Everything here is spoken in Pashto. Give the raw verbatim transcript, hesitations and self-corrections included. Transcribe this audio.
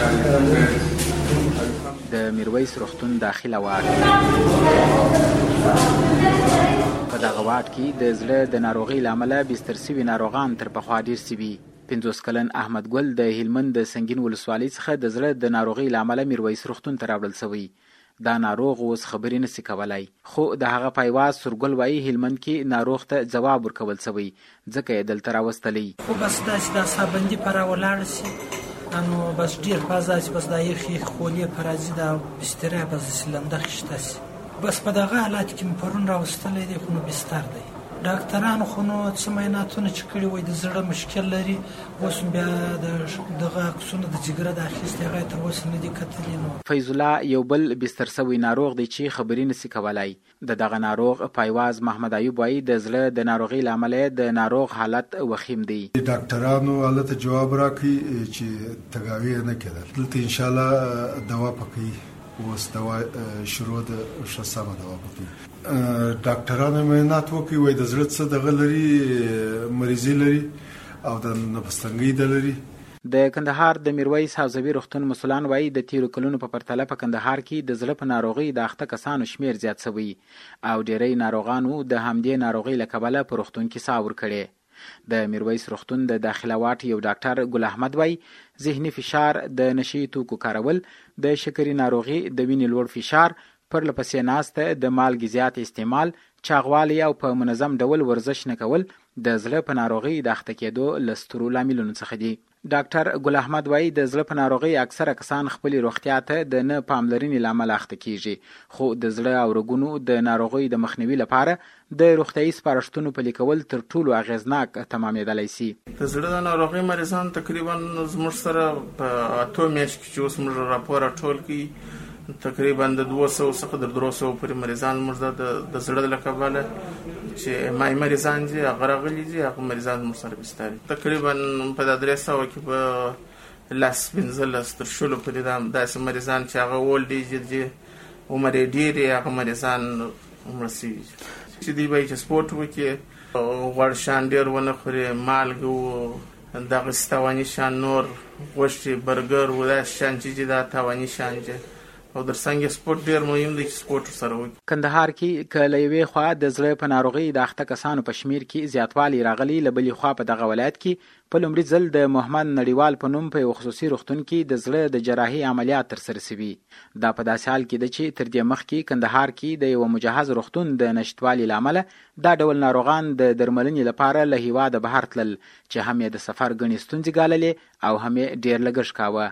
د میرویس روغتون داخله واټ په دغه واټ کې د زړه د ناروغۍ له امله بستر سوي ناروغان تر پخوا ډېر سوي. پنځوس کلن احمد ګل د هلمند د سنګین ولسوالۍ څخه د زړه د ناروغۍ له امله میرویس روغتون ته راوړل شوی. دا ناروغ اوس خبرې نشي کولای، خو د هغه پایواز سورګل وایي هلمند کې ناروغ ته ځواب ورکول شوی، ځکه یې دلته راوستلی. خو بس داسې دا سابندي پر ولاړ شي انو بس ډیر پازاس بس دا یخي خولې پرازي دا بستر بس سلنده خشته سي. بس په دغه حالت کې پرون راوستلې دي، خو نو بستر دی. ډاکټرانو خو نو څه معایناتونه چې کړي وای د زړه مشکل لري، اوس بیا د دغه عکسونه د جګره د اخیستې هغه تر اوسه نه دي کتلي. نو فیض الله یو بل بستر سوی ناروغ دی چې خبرې نشي کولای. د دغه ناروغ پایواز محمد ایوب وایي د زړه د ناروغۍ له امله د ناروغ حالت وخیم دی. ډاکټرانو حالت جواب راکړي چې تداوی نه کېدل، دلته ان شاء الله دوا پکې اوس دوا شروع د شسمه دوا پکې ډاکټرانو معاینات وکړي، وای د زړه څه دغه لري، مریضي لري او د نفس تنګي د لري. د کندهار د میرویس حوزوي روغتون مسولان وایي د تیرو کلونو په پرتله په کندهار کې د زړه په ناروغۍ د اخته کسانو شمیر زیات شوی او ډیری ناروغانو د همدې ناروغۍ له کبله په روغتون کې ساه ورکړې. د میرویس روغتون د داخله واټ یو ډاکټر ګل احمد وایي ذهني فشار، د نشي توکو کارول، د شکرې ناروغي، د وینې لوړ فشار، پرله پسې ناسته، د مالګې زیات استعمال، چاغوالی او په منظم ډول ورزش نه کول د زړه په ناروغۍ د اخته کېدو له سترو لاملونو څخه دي. ډاکټر ګل احمد وایي د زړه په ناروغۍ اکثره کسان خپلې روغتیا ته د نه پاملرنې له امله اخته کېږي، خو د زړه او رګونو د ناروغۍ د مخنیوي لپاره د روغتیایي سپارښتنو پلي کول تر ټولو اغېزناک تمامېدلی شي. د زړه د ناروغۍ مریضان تقریبا زموږ سره په اتو میاشت کې چې اوس موږ راپور راټول کړي تقریبا د دوه سوه څخه تر درې سوه پورې مریضان موږ د زړه له کبله چې مای مریضان دي هغه راغلي دي، هغه مریضان موږ سره بستر تقریبا په درې سوه کې په لاس پنځلس تر شلو پورې داسې مریضان چې هغه اولډ ایج دي، عمر یې ډېر یې، هغه مریضان مړه شوي چې دوی به چې سپورټ وکړي، غوړ شیان ډېر ونه خوري، مالګه و دغه تاواني شیان، نور غوښې، برګر و داسې شیان چې دي دا تاواني شیان دي او در څنګه سپورت ډیر مهم دی چې سپورت سره وکړي. کندهار کې که له یوې خوا د زړه په ناروغۍ د اخته کسانو په شمیر کې زیاتوالی راغلی، له بلې خوا په دغه ولایت کې په لومړي ځل د محمد نړیوال په نوم په یو خصوصي روغتون کې د زړه د جراحي عملیات ترسره شوي. دا په داسې حال کې ده چې تر دې مخکې کندهار کې د یو مجهز روغتون د نشتوالي له امله دا ډول ناروغان د درملنې لپاره له هېواده بهر تلل، چې هم یې د سفر ګڼې ستونزې ګاللې او هم یې ډېر لګښت کاوه.